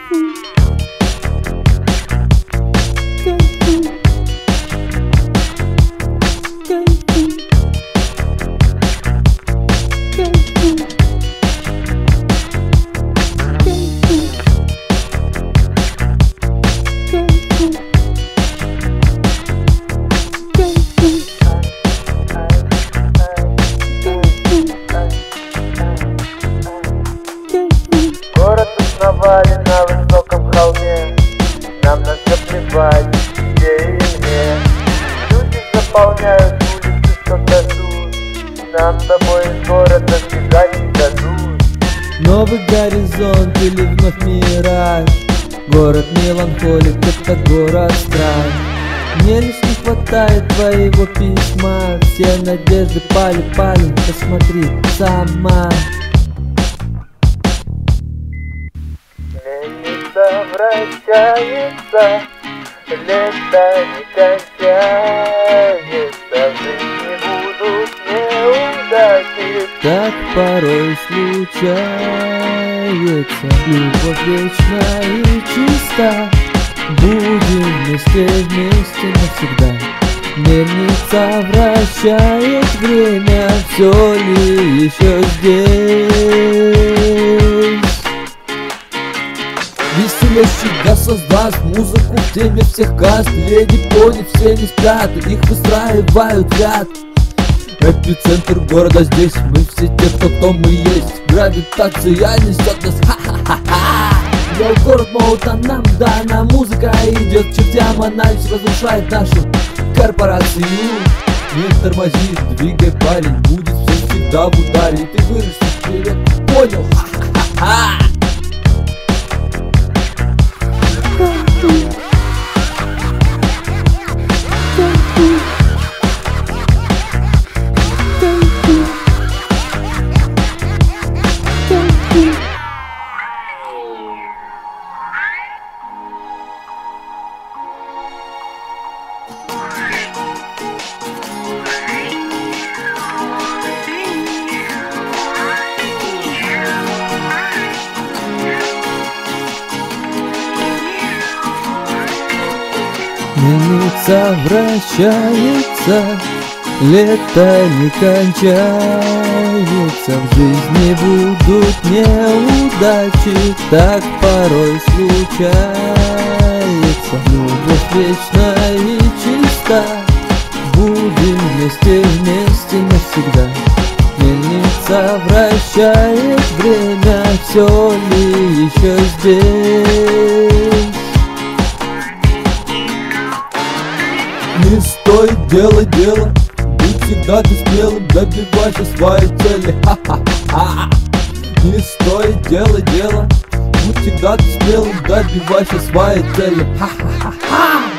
Город основали на высоком холме, нам на все плевать, где и где. Люди заполняют улицы, что дадут, нам с тобой из города сбегать не дадут. Новый горизонт или вновь мираж? Город меланхолик, это город стран. Мне лишь не хватает твоего письма. Все надежды пали, посмотри сама. Мельница вращается, лето не кончается, в жизни будут неудачи. Так порой случается. Любовь вечна и чиста. Будем вместе навсегда. Мельница вращает время, все ли еще здесь? Веселящий газ создаст музыку в теме всех каст. Леди пони все не спят, их выстраивают в ряд. Эпицентр города здесь, мы все те, кто мы есть. Гравитация несет нас, ха-ха-ха-ха. Я в город молот, а нам дана музыка идет к чертям, анализ разрушает нашу корпорацию. Не тормози, двигай, парень, будет все всегда в ударе. И ты вырастешь вперед, понял? Ха-ха-ха-ха. Мельница вращается, лето не кончается, в жизни будут неудачи, так порой случается. Любовь вечна и чиста, будем вместе навсегда. Мельница вращает время, все ли еще здесь? Не стоит делать дело, будь всегда ты смелым, добивайся своей цели, ха-ха-ха. Не стоит делать дело, будь всегда ты смелым, добивайся своей цели, ха-ха-ха.